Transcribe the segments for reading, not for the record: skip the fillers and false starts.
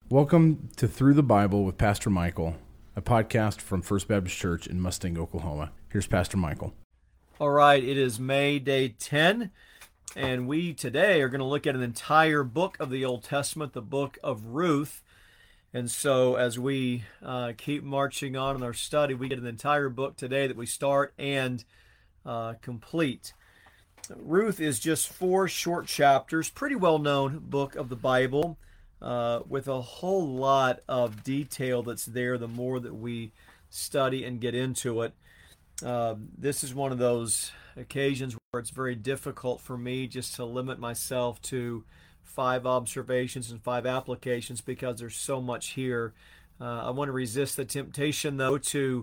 Welcome to Through the Bible with Pastor Michael, a podcast from First Baptist Church in Mustang, Oklahoma. Here's Pastor Michael. All right, it is May day 10, and we today are going to look at an entire book of the Old Testament, the book of Ruth. And so as we keep marching on in our study, we get an entire book today that we start and complete. Ruth is just 4 short chapters, pretty well-known book of the Bible, with a whole lot of detail that's there the more that we study and get into it. This is one of those occasions where it's very difficult for me just to limit myself to 5 observations and 5 applications because there's so much here. I want to resist the temptation, though, to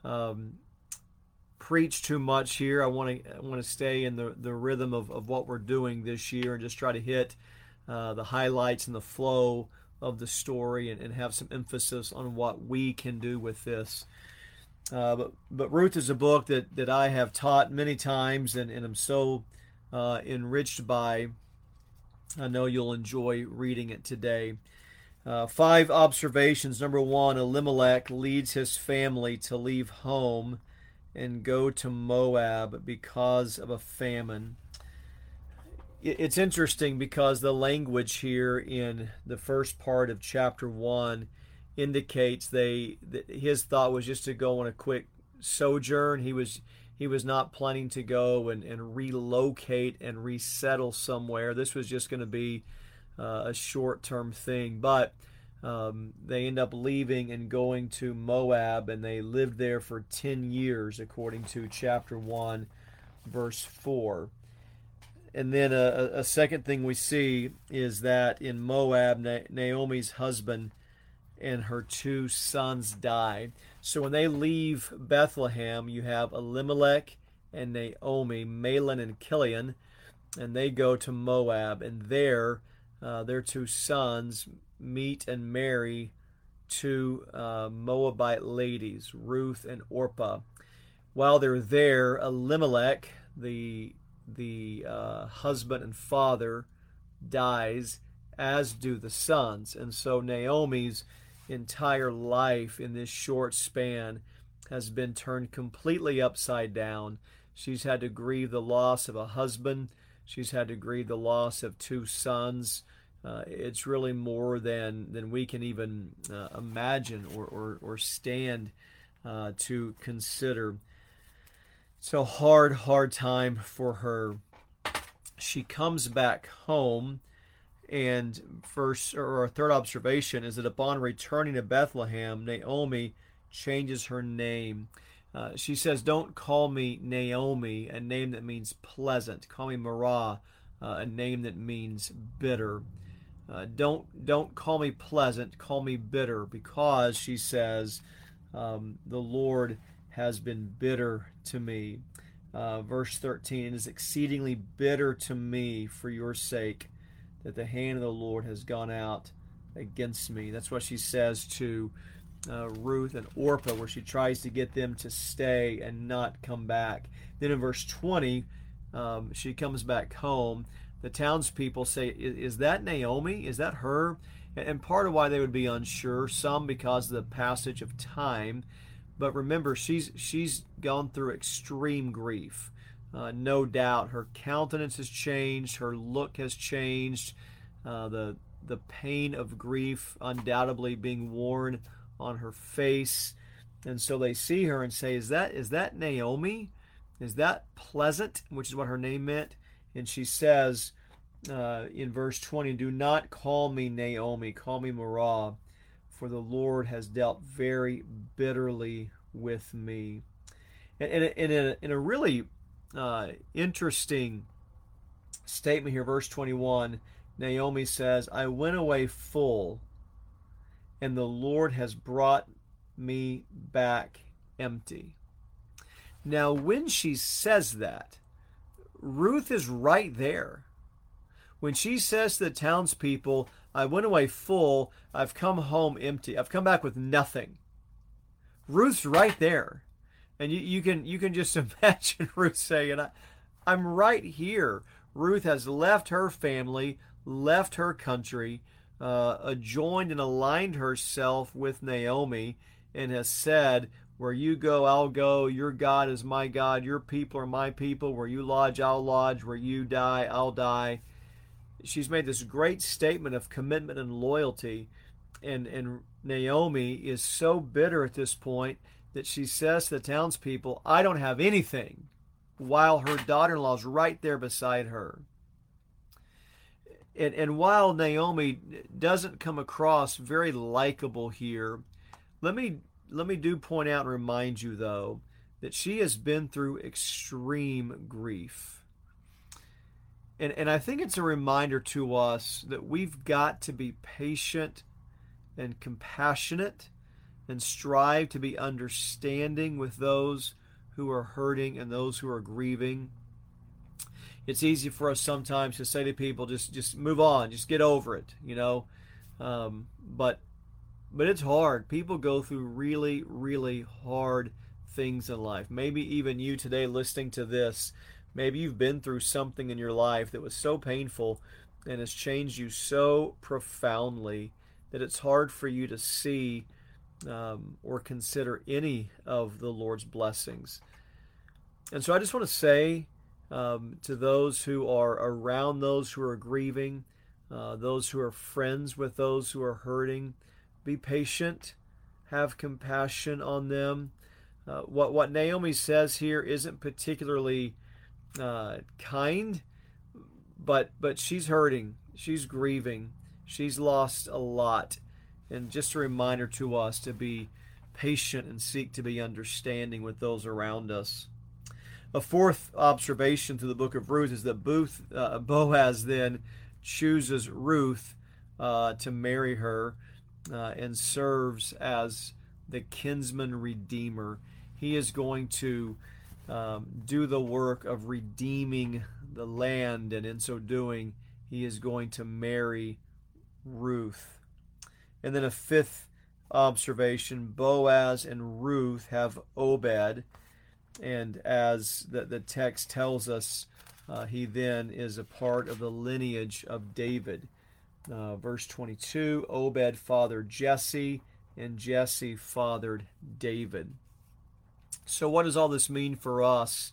preach too much here. I want to stay in the rhythm of what we're doing this year and just try to hit the highlights and the flow of the story and have some emphasis on what we can do with this. But Ruth is a book that I have taught many times and I'm so enriched by. I know you'll enjoy reading it today. 5 observations. Number 1, Elimelech leads his family to leave home and go to Moab because of a famine. It's interesting because the language here in the first part of chapter 1 indicates that his thought was just to go on a quick sojourn. He was not planning to go and relocate and resettle somewhere. This was just going to be a short-term thing. But they end up leaving and going to Moab, and they lived there for 10 years, according to chapter 1, verse 4. And then a second thing we see is that in Moab, Naomi's husband and her 2 sons die. So when they leave Bethlehem, you have Elimelech and Naomi, Mahlon and Chilion, and they go to Moab. And there, their 2 sons meet and marry 2 Moabite ladies, Ruth and Orpah. While they're there, Elimelech, the husband and father, dies, as do the sons. And so Naomi's entire life in this short span has been turned completely upside down. She's had to grieve the loss of a husband. She's had to grieve the loss of 2 sons. It's really more than we can even imagine or stand to consider. It's a hard time for her. She comes back home, and our third observation is that upon returning to Bethlehem, Naomi changes her name. She says, "Don't call me Naomi, a name that means pleasant. Call me Marah, a name that means bitter. Don't call me pleasant. Call me bitter, because," she says, "the Lord has been bitter to me." Verse 13, "It is exceedingly bitter to me for your sake that the hand of the Lord has gone out against me." That's what she says to Ruth and Orpah, where she tries to get them to stay and not come back. Then in verse 20, she comes back home. The townspeople say, "Is that Naomi? Is that her?" And part of why they would be unsure, some because of the passage of time. But remember, she's gone through extreme grief. No doubt her countenance has changed, her look has changed, the pain of grief undoubtedly being worn on her face. And so they see her and say, is that Naomi? Is that pleasant? Which is what her name meant. And she says in verse 20, "Do not call me Naomi, call me Marah, for the Lord has dealt very bitterly with me." And in a really interesting statement here, verse 21, Naomi says, "I went away full, and the Lord has brought me back empty." Now, when she says that, Ruth is right there. When she says to the townspeople, "I went away full, I've come home empty, I've come back with nothing," Ruth's right there. And you can just imagine Ruth saying, "I'm right here." Ruth has left her family, left her country, joined and aligned herself with Naomi and has said, where you go, I'll go. Your God is my God. Your people are my people. Where you lodge, I'll lodge. Where you die, I'll die. She's made this great statement of commitment and loyalty. And Naomi is so bitter at this point that she says to the townspeople, I don't have anything, while her daughter-in-law is right there beside her. And while Naomi doesn't come across very likable here, let me do point out and remind you, though, that she has been through extreme grief. And I think it's a reminder to us that we've got to be patient and compassionate and strive to be understanding with those who are hurting and those who are grieving. It's easy for us sometimes to say to people, just move on, just get over it, but it's hard. People go through really, really hard things in life. Maybe even you today listening to this, maybe you've been through something in your life that was so painful and has changed you so profoundly that it's hard for you to see or consider any of the Lord's blessings. And so I just want to say to those who are around those who are grieving, those who are friends with those who are hurting, be patient, have compassion on them. What Naomi says here isn't particularly kind, but she's hurting, she's grieving, she's lost a lot. And just a reminder to us to be patient and seek to be understanding with those around us. A fourth observation through the book of Ruth is that Boaz then chooses Ruth to marry her and serves as the kinsman redeemer. He is going to do the work of redeeming the land, and in so doing, he is going to marry Ruth. And then a fifth observation, Boaz and Ruth have Obed, and as the text tells us, he then is a part of the lineage of David. Verse 22, Obed fathered Jesse, and Jesse fathered David. So what does all this mean for us?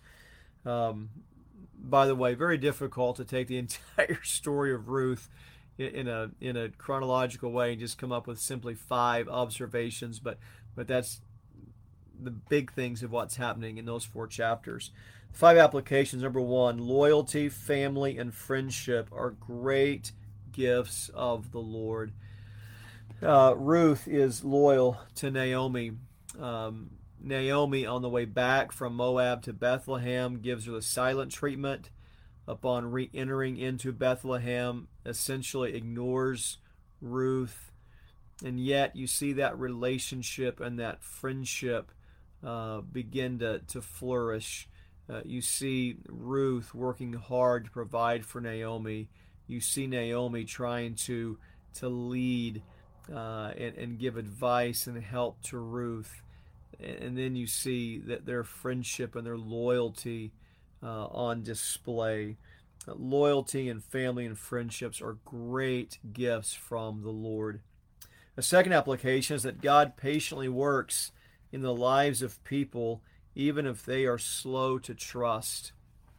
By the way, very difficult to take the entire story of Ruth in a chronological way and just come up with simply 5 observations, but that's the big things of what's happening in those 4 chapters. 5 applications. Number 1, loyalty, family, and friendship are great gifts of the Lord. Ruth is loyal to Naomi. Naomi, on the way back from Moab to Bethlehem, gives her the silent treatment. Upon re-entering into Bethlehem, essentially ignores Ruth. And yet you see that relationship and that friendship begin to flourish. You see Ruth working hard to provide for Naomi. You see Naomi trying to lead and give advice and help to Ruth. And then you see that their friendship and their loyalty on display. Loyalty and family and friendships are great gifts from the Lord. A second application is that God patiently works in the lives of people even if they are slow to trust.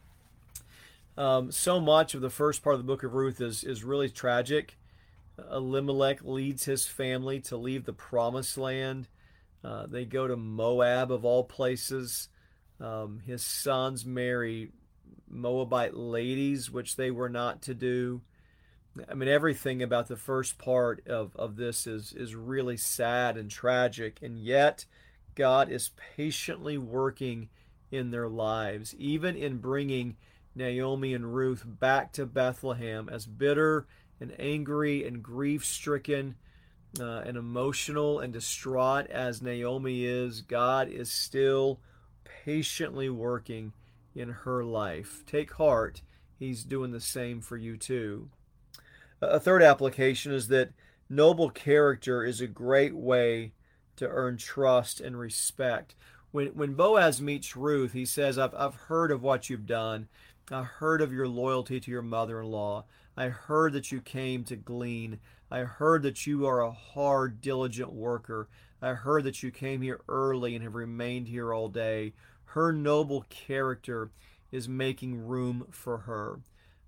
So much of the first part of the book of Ruth is really tragic. Elimelech leads his family to leave the promised land. They go to Moab, of all places. His sons marry Moabite ladies, which they were not to do. I mean, everything about the first part of this is really sad and tragic, and yet God is patiently working in their lives, even in bringing Naomi and Ruth back to Bethlehem. As bitter and angry and grief-stricken and emotional and distraught as Naomi is, God is still patiently working in her life. Take heart, he's doing the same for you too. A third application is that noble character is a great way to earn trust and respect. When Boaz meets Ruth, he says, I've heard of what you've done. I've heard of your loyalty to your mother-in-law. I heard that you came to glean. I heard that you are a hard, diligent worker. I heard that you came here early and have remained here all day. Her noble character is making room for her.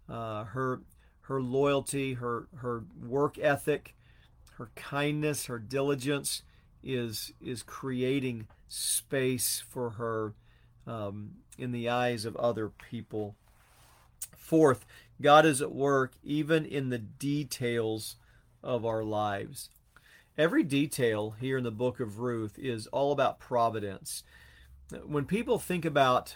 Her loyalty, her work ethic, her kindness, her diligence is creating space for her in the eyes of other people. Fourth, God is at work even in the details of our lives. Every detail here in the book of Ruth is all about providence. When people think about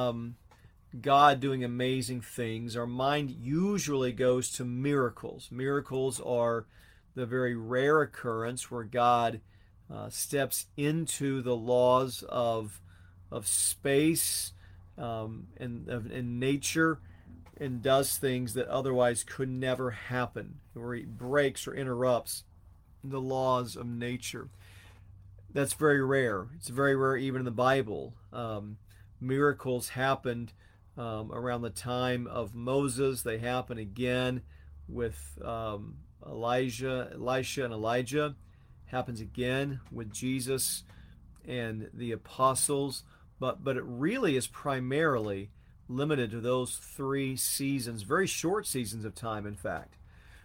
God doing amazing things, our mind usually goes to miracles. Miracles are the very rare occurrence where God steps into the laws of space and nature and does things that otherwise could never happen, where he breaks or interrupts the laws of nature. That's very rare. It's very rare even in the Bible. Miracles happened around the time of Moses. They happen again with Elisha and Elijah. Happens again with Jesus and the apostles. But it really is primarily limited to those 3 seasons, very short seasons of time, in fact.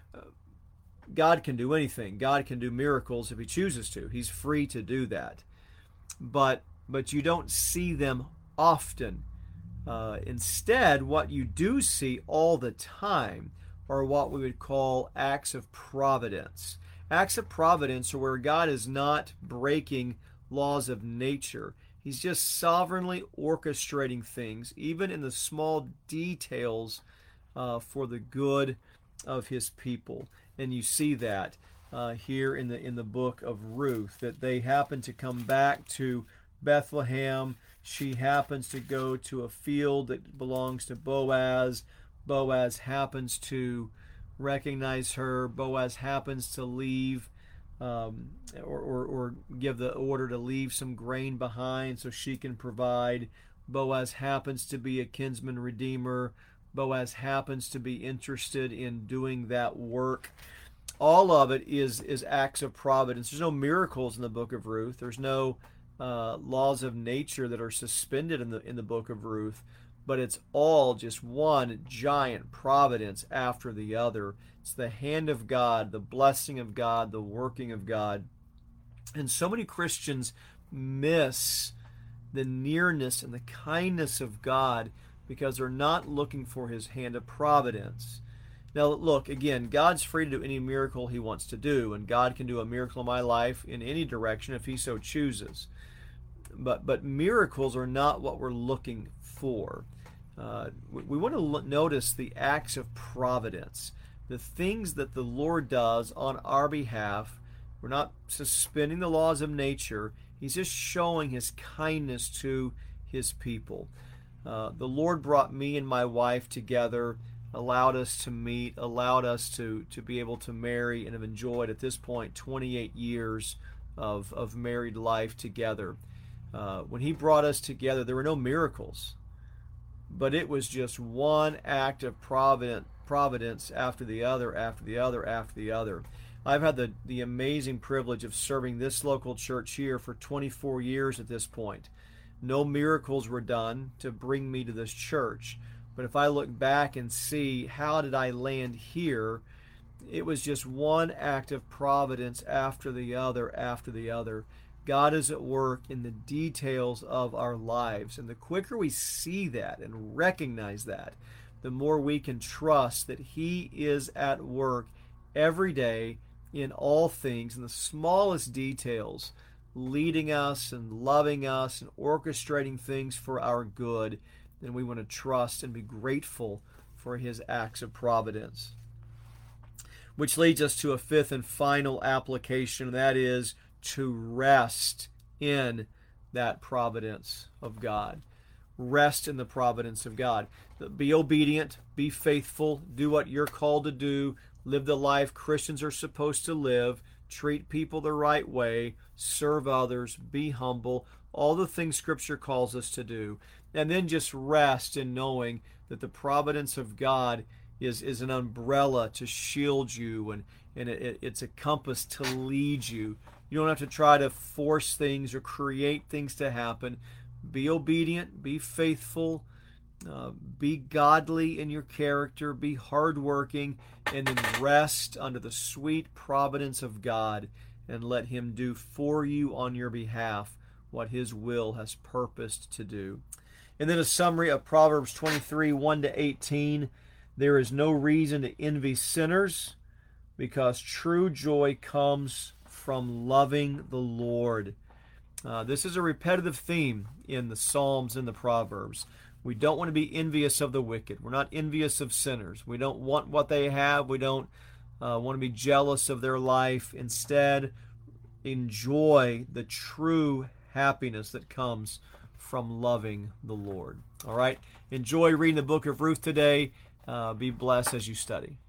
God can do anything. God can do miracles if he chooses to. He's free to do that. But you don't see them often. Instead, what you do see all the time are what we would call acts of providence. Acts of providence are where God is not breaking laws of nature. He's just sovereignly orchestrating things, even in the small details, for the good of his people. And you see that here in the book of Ruth, that they happen to come back to Bethlehem. She happens to go to a field that belongs to Boaz. Boaz happens to recognize her. Boaz happens to leave or give the order to leave some grain behind so she can provide. Boaz happens to be a kinsman redeemer. Boaz happens to be interested in doing that work. All of it is acts of providence. There's no miracles in the book of Ruth. There's no laws of nature that are suspended in the book of Ruth, but it's all just one giant providence after the other. It's the hand of God, the blessing of God, the working of God. And so many Christians miss the nearness and the kindness of God because they're not looking for his hand of providence. Now, look, again, God's free to do any miracle he wants to do, and God can do a miracle in my life in any direction if he so chooses. But miracles are not what we're looking for. We want to notice the acts of providence, the things that the Lord does on our behalf. We're not suspending the laws of nature. He's just showing his kindness to his people. The Lord brought me and my wife together, allowed us to meet, allowed us to be able to marry, and have enjoyed at this point 28 years of married life together. When he brought us together, there were no miracles, but it was just one act of providence after the other, after the other, after the other. I've had the amazing privilege of serving this local church here for 24 years at this point. No miracles were done to bring me to this church. But if I look back and see how did I land here, it was just one act of providence after the other, after the other. God is at work in the details of our lives. And the quicker we see that and recognize that, the more we can trust that he is at work every day in all things, in the smallest details, leading us and loving us and orchestrating things for our good. And we want to trust and be grateful for his acts of providence. Which leads us to a fifth and final application, and that is to rest in that providence of God. Rest in the providence of God. Be obedient, be faithful, do what you're called to do, live the life Christians are supposed to live, treat people the right way, serve others, be humble, all the things Scripture calls us to do. And then just rest in knowing that the providence of God is an umbrella to shield you, and it's a compass to lead you. You don't have to try to force things or create things to happen. Be obedient, be faithful, be godly in your character, be hardworking, and then rest under the sweet providence of God and let Him do for you on your behalf what His will has purposed to do. And then a summary of Proverbs 23, 1-18. There is no reason to envy sinners, because true joy comes from loving the Lord. This is a repetitive theme in the Psalms and the Proverbs. We don't want to be envious of the wicked. We're not envious of sinners. We don't want what they have. We don't want to be jealous of their life. Instead, enjoy the true happiness that comes from loving the Lord. All right? Enjoy reading the book of Ruth today. Be blessed as you study.